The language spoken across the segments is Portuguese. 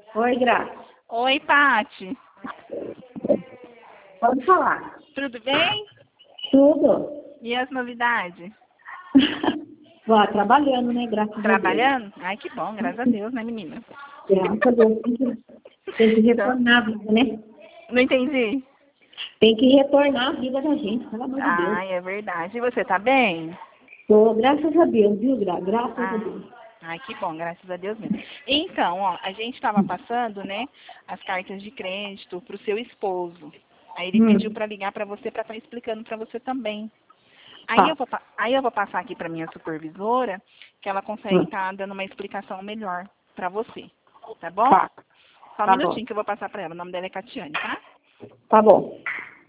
Oi, Graça. Oi, Pati. Pode falar. Tudo bem? Tudo. E as novidades? Bom, trabalhando, né? Graças a Deus. Trabalhando? Ai, que bom, graças a Deus, né, menina? Graças a Deus. Tem que Então, retornar a vida, né? não entendi. Tem que retornar a vida da gente, pelo amor de Deus. Ai, é verdade. E você tá bem? Tô, graças a Deus, viu, Graças a Ah, Deus. ai, que bom, graças a Deus mesmo. Então, ó, a gente estava passando, né, as cartas de crédito pro seu esposo. Aí ele pediu para ligar para você para estar explicando para você também. Tá. Aí eu vou passar aqui para minha supervisora, que ela consegue estar dando uma explicação melhor para você. Tá bom? Tá. Só um Tá bom. minutinho que eu vou passar para ela. O nome dela é Catiane, tá? Tá bom.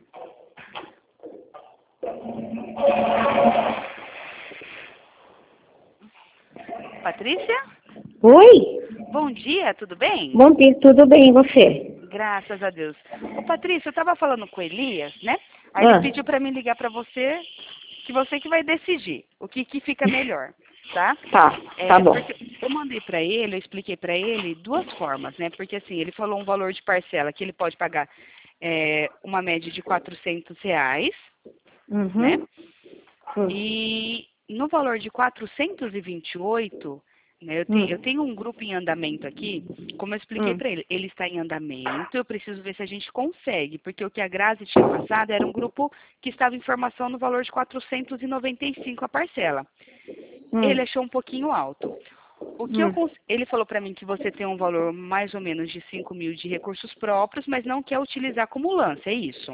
Patrícia? Oi? Bom dia, tudo bem? Bom dia, tudo bem, e você? Graças a Deus. Ô, Patrícia, eu estava falando com o Elias, né? Aí ele Ah, pediu para mim ligar para você que vai decidir o que fica melhor, tá? tá bom. Porque eu mandei para ele, eu expliquei para ele duas formas, né? Porque assim, ele falou um valor de parcela que ele pode pagar uma média de R$ 400, né? Uhum. E no valor de 428, né, eu tenho um grupo em andamento aqui, como eu expliquei para ele, ele está em andamento, eu preciso ver se a gente consegue, porque o que a Grazi tinha passado era um grupo que estava em formação no valor de 495 a parcela. Ele achou um pouquinho alto. Ele falou para mim que você tem um valor mais ou menos de 5.000 de recursos próprios, mas não quer utilizar como lance, é isso?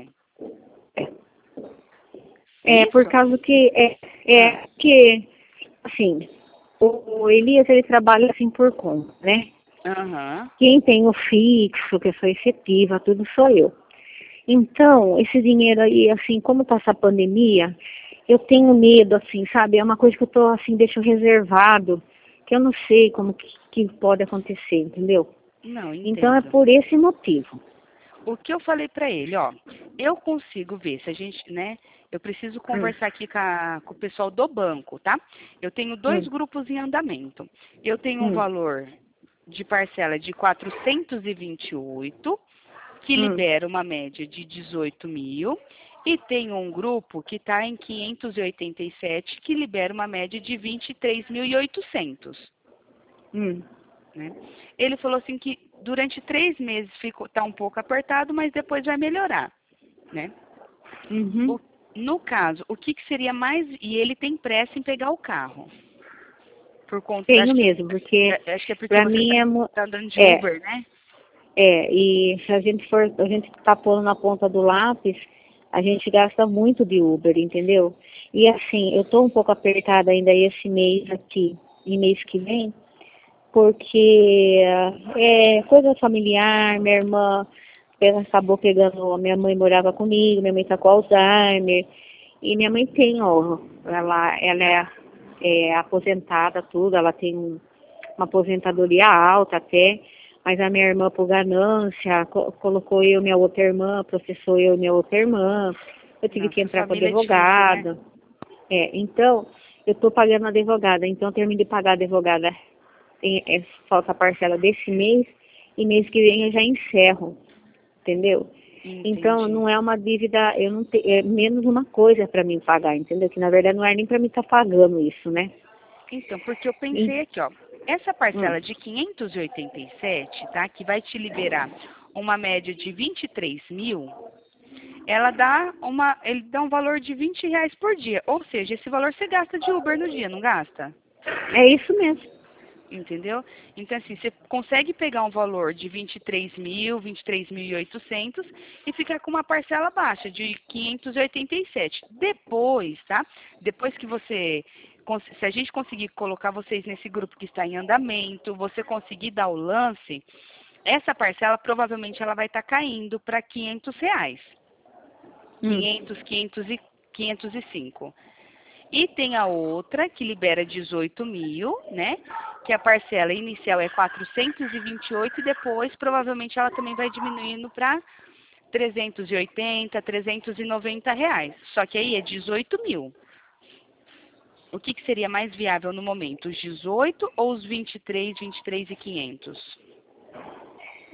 É por causa que que assim, o Elias ele trabalha assim por conta, né? Aham. Quem tem o fixo, que eu sou efetiva, tudo sou eu. Então, esse dinheiro aí, assim, como tá essa pandemia, eu tenho medo, assim, sabe? É uma coisa que eu tô, assim, deixo reservado, que eu não sei como que pode acontecer, entendeu? Não, Então, é entendo. por esse motivo. O que eu falei para ele, ó, eu consigo ver se a gente, né? Eu preciso conversar aqui com o pessoal do banco, tá? Eu tenho dois Hum, grupos em andamento. Eu tenho um hum, valor de parcela de 428, que hum. libera uma média de 18.000, e tenho um grupo que está em 587, que libera uma média de 23.800. Hum. Né? Ele falou assim que durante 3 meses tá um pouco apertado, mas depois vai melhorar, né? Uhum. O- no caso, o que seria mais... E ele tem pressa em pegar o carro. Por conta... Tenho mesmo, porque Acho que é porque pra você mim tá andando de é, Uber, né? e se a gente tá pondo na ponta do lápis, a gente gasta muito de Uber, entendeu? E assim, eu tô um pouco apertada ainda esse mês aqui e mês que vem, porque é coisa familiar, minha irmã acabou pegando, minha mãe morava comigo, minha mãe tá com Alzheimer, e minha mãe tem, ó, ela é aposentada, tudo, ela tem uma aposentadoria alta até, mas a minha irmã, por ganância, colocou eu e minha outra irmã, processou eu e minha outra irmã, eu tive que Nossa, entrar com família é difícil, né? advogado. Então, eu estou pagando a advogada, então eu termino de pagar a advogada, falta a parcela desse mês, e mês que vem eu já encerro, entendeu? Então, Entendi. não é uma dívida, eu não é menos uma coisa para mim pagar, entendeu? Que na verdade não é nem para mim estar pagando isso, né? Então, porque eu E, pensei aqui, ó, essa hum, parcela de 587, tá, que vai te liberar uma média de 23.000, ele dá um valor de R$ 20 por dia. Ou seja, esse valor você gasta de Uber no dia, não gasta? é isso mesmo. Entendeu? Então, assim, você consegue pegar um valor de 23.000, 23.800 e ficar com uma parcela baixa de 587. Depois, tá? Depois que se a gente conseguir colocar vocês nesse grupo que está em andamento, você conseguir dar o lance, essa parcela provavelmente ela vai estar caindo para R$ 500. Hum. 505. E tem a outra, que libera 18.000, né? Que a parcela inicial é 428 e depois provavelmente ela também vai diminuindo para 380, R$ 390. Só que aí é 18.000. O que seria mais viável no momento? Os 18 ou os 23 e 500?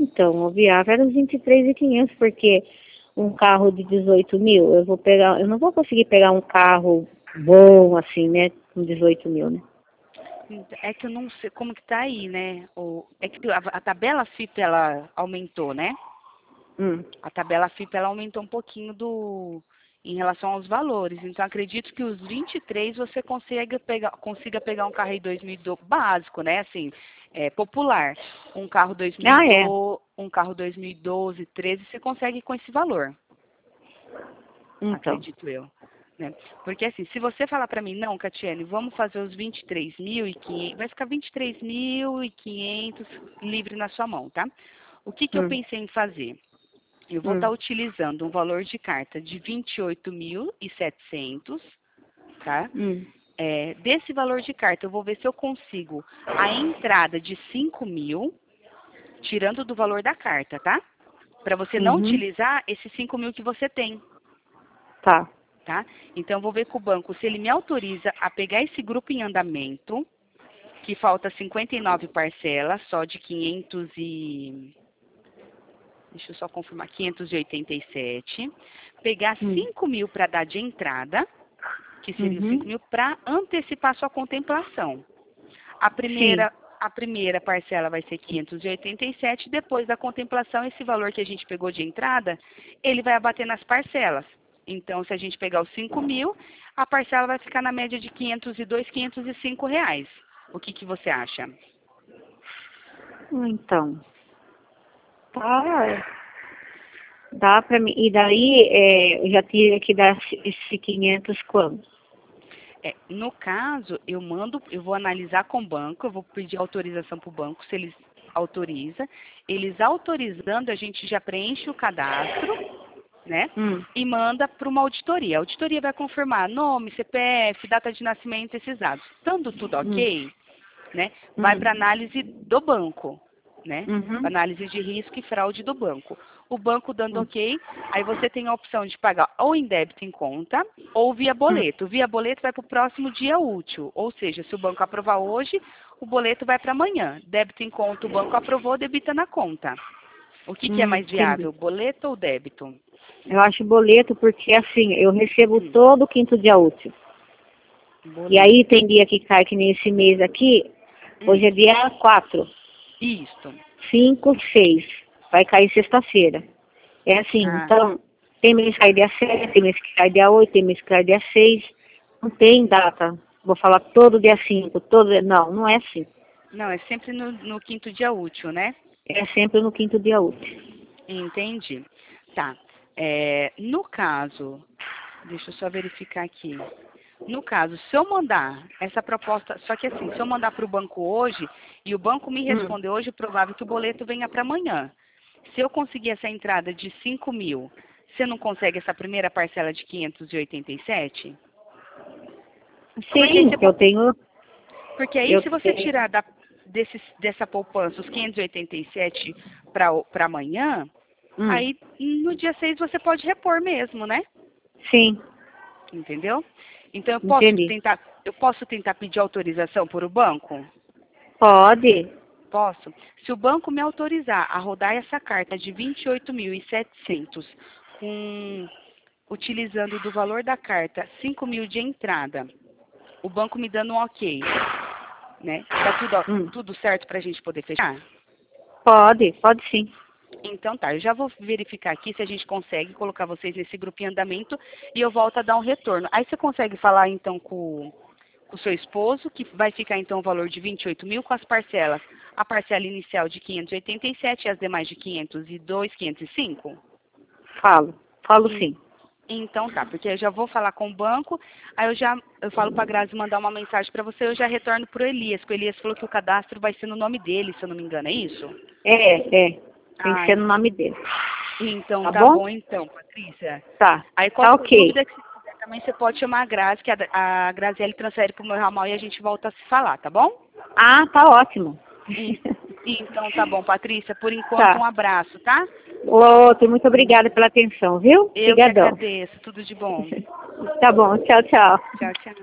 Então, o viável era os 23.500, porque um carro de 18 mil, eu não vou conseguir pegar um carro bom assim, né, com 18 mil, né? É que eu não sei como que tá aí, né? É que a tabela FIP, ela aumentou, né? A tabela FIP, ela aumentou um pouquinho em relação aos valores. Então, acredito que os 23 você consiga pegar um carro aí 2012, básico, né? Assim, popular. Um carro 2012, um carro 2012, 13, você consegue com esse valor. Então. Acredito eu. Né? Porque assim, se você falar para mim, não, Catiane, vamos fazer os 23.500, vai ficar 23.500 livre na sua mão, tá? O que eu pensei em fazer? Eu vou estar utilizando um valor de carta de 28.700, tá? Desse valor de carta, eu vou ver se eu consigo a entrada de 5.000, tirando do valor da carta, tá? Para você não utilizar esses 5.000 que você tem. Tá. Então, eu vou ver com o banco se ele me autoriza a pegar esse grupo em andamento, que falta 59 parcelas, só de 500 e... Deixa eu só confirmar, 587. Pegar 5.000 para dar de entrada, que seria 5.000, para antecipar sua contemplação. A primeira parcela vai ser 587, depois da contemplação, esse valor que a gente pegou de entrada, ele vai abater nas parcelas. Então, se a gente pegar os 5.000, a parcela vai ficar na média de R$ 502, R$ 505 reais. O que você acha? Então, tá, dá pra mim, e daí eu já teria que dar esse 500 quando? No caso, eu vou analisar com o banco, eu vou pedir autorização para o banco, se eles autorizam. Eles autorizando, a gente já preenche o cadastro, né? E manda para uma auditoria. A auditoria vai confirmar nome, CPF, data de nascimento, esses dados. Estando tudo ok, né? Vai para análise do banco, né? Análise de risco e fraude do banco. O banco dando ok, aí você tem a opção de pagar ou em débito em conta ou via boleto. Via boleto vai para o próximo dia útil, ou seja, se o banco aprovar hoje, o boleto vai para amanhã. Débito em conta, o banco aprovou, debita na conta. O que é mais viável, boleto ou débito? Eu acho boleto porque, assim, eu recebo todo quinto dia útil. Boleto. E aí tem dia que cai, que nem esse mês aqui, hoje é dia 4. Isso. 5, 6. Vai cair sexta-feira. É assim, então, tem mês que cai dia 7, tem mês que cai dia 8, tem mês que cai dia 6. Não tem data. Vou falar todo dia 5, não é assim. Não, é sempre no quinto dia útil, né? É sempre no quinto dia útil. Entendi. Tá. No caso, deixa eu só verificar aqui. No caso, se eu mandar essa proposta, só que assim, se eu mandar para o banco hoje e o banco me responder hoje, é provável que o boleto venha para amanhã. Se eu conseguir essa entrada de 5.000, você não consegue essa primeira parcela de 587? Sim, eu tenho... Porque aí, se você tirar dessa poupança os 587 para amanhã, aí no dia 6 você pode repor mesmo, né? Sim. Entendeu? Então, Entendi. eu posso tentar pedir autorização por o banco? Pode. Posso. Se o banco me autorizar a rodar essa carta de 28.700, utilizando do valor da carta 5.000 de entrada, o banco me dando um ok, né? Tá tudo certo para a gente poder fechar? Pode sim. Então tá, eu já vou verificar aqui se a gente consegue colocar vocês nesse grupo em andamento e eu volto a dar um retorno. Aí você consegue falar então com o seu esposo, que vai ficar então o valor de 28.000 com as parcelas. A parcela inicial de 587 e as demais de 502, 505? Falo sim. Então tá, porque eu já vou falar com o banco, aí eu falo pra Grazi mandar uma mensagem para você, eu já retorno pro Elias, porque o Elias falou que o cadastro vai ser no nome dele, se eu não me engano, é isso? É. Tem que ser no nome dele. Então, tá bom então, Patrícia. Tá. Aí qualquer ok. dúvida que você tiver também, você pode chamar a Grazi, que a Graziele transfere pro meu ramal e a gente volta a se falar, tá bom? Ah, tá ótimo. Então, tá bom, Patrícia. Por enquanto, um abraço, tá? Outro, muito obrigada pela atenção, viu? Eu que agradeço. Tudo de bom. Tá bom, tchau. Tchau.